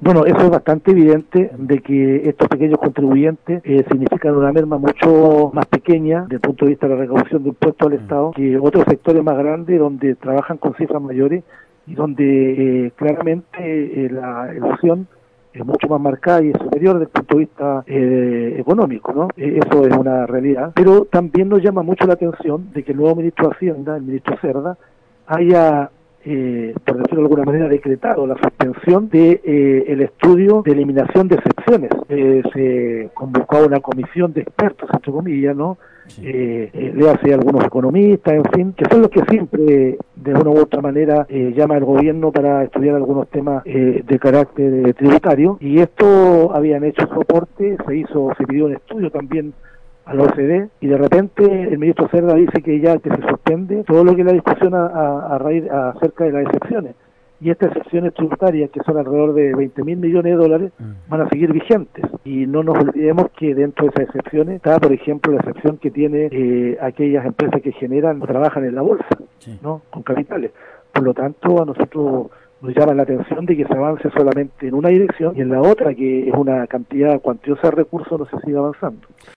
Bueno, eso es bastante evidente de que estos pequeños contribuyentes significan una merma mucho más pequeña desde el punto de vista de la recaudación de impuestos al Estado que otros sectores más grandes donde trabajan con cifras mayores y donde claramente la elusión es mucho más marcada y es superior desde el punto de vista económico, ¿no? Eso es una realidad. Pero también nos llama mucho la atención de que el nuevo ministro de Hacienda, el ministro Cerda, haya por decirlo de alguna manera, decretado la suspensión de el estudio de eliminación de excepciones. Se convocó a una comisión de expertos, entre comillas, ¿no? Sí. Le hace a algunos economistas, en fin, que son los que siempre, de una u otra manera, llama al gobierno para estudiar algunos temas de carácter tributario, y esto habían hecho soporte, se pidió un estudio también a la OCDE, y de repente el ministro Cerda dice que ya que se suspende todo lo que es la discusión a raíz acerca de las excepciones, y estas excepciones tributarias, que son alrededor de 20.000 millones de dólares, van a seguir vigentes, y no nos olvidemos que dentro de esas excepciones está, por ejemplo, la excepción que tiene aquellas empresas que generan o trabajan en la bolsa, sí, ¿no?, con capitales. Por lo tanto, a nosotros nos llama la atención de que se avance solamente en una dirección, y en la otra, que es una cantidad cuantiosa de recursos, no se siga avanzando.